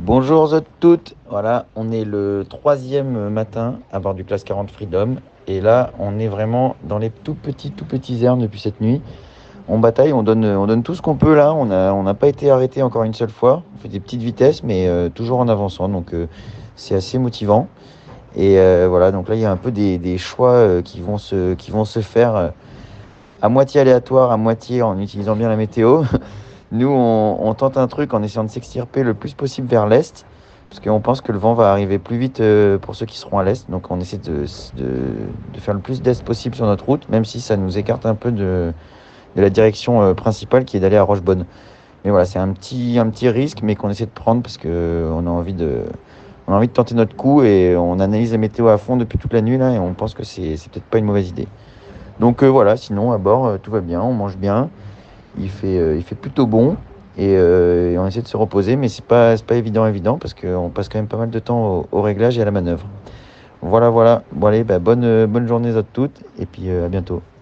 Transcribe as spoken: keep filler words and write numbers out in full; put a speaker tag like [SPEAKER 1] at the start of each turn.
[SPEAKER 1] Bonjour à toutes, voilà, on est le troisième matin à bord du Classe quarante Freedom et là on est vraiment dans les tout petits tout petits airs depuis cette nuit. On bataille, on donne, on donne tout ce qu'on peut là, on a, on n'a pas été arrêté encore une seule fois, on fait des petites vitesses mais euh, toujours en avançant donc euh, c'est assez motivant. Et euh, voilà, donc là il y a un peu des, des choix euh, qui vont se, qui vont se faire euh, à moitié aléatoires, à moitié en utilisant bien la météo. Nous, on, on tente un truc en essayant de s'extirper le plus possible vers l'est, parce qu'on pense que le vent va arriver plus vite euh, pour ceux qui seront à l'est. Donc on essaie de, de, de faire le plus d'est possible sur notre route, même si ça nous écarte un peu de, de la direction euh, principale qui est d'aller à Rochebonne. Mais voilà, c'est un petit, un petit risque, mais qu'on essaie de prendre parce qu'on a envie de, on a envie de tenter notre coup et on analyse la météo à fond depuis toute la nuit là, et on pense que c'est, c'est peut-être pas une mauvaise idée. Donc euh, voilà, sinon à bord, euh, tout va bien, on mange bien. Il fait, euh, il fait plutôt bon et, euh, et on essaie de se reposer, mais c'est pas, c'est pas évident, évident parce qu'on passe quand même pas mal de temps au, au réglage et à la manœuvre. Voilà, voilà. Bon, allez, bah, bonne, euh, bonne journée à toutes et puis euh, à bientôt.